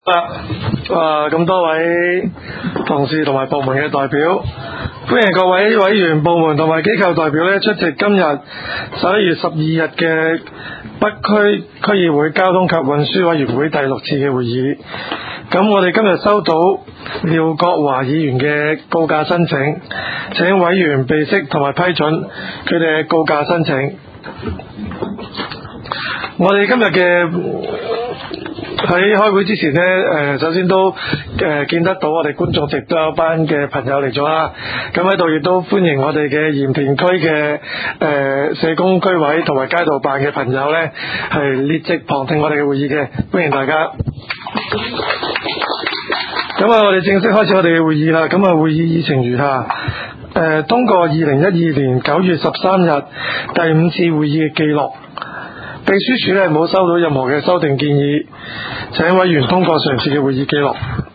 咁多位同事同埋部門嘅代表，歡迎各位委員、部門同埋機構代表出席今日11月12日嘅北區區議會交通及運輸委員會第6次嘅會議。咁我哋今日收到廖國華議員嘅告假申請，請委員備悉同埋批准佢哋嘅告假申請。我哋今日喺開會之前呢，首先都見得到我哋觀眾席都有班嘅朋友嚟咗啦。咁喺度亦都歡迎我哋嘅鹽田區嘅社工區委同埋街道辦嘅朋友呢，係列席旁聽我哋嘅會議嘅，歡迎大家。咁我哋正式開始我哋嘅會議啦。咁會議議程如下：通過2012年9月13日第5次會議嘅記錄。秘書處冇收到任何嘅修訂建議，請委員通過上次嘅會議記錄。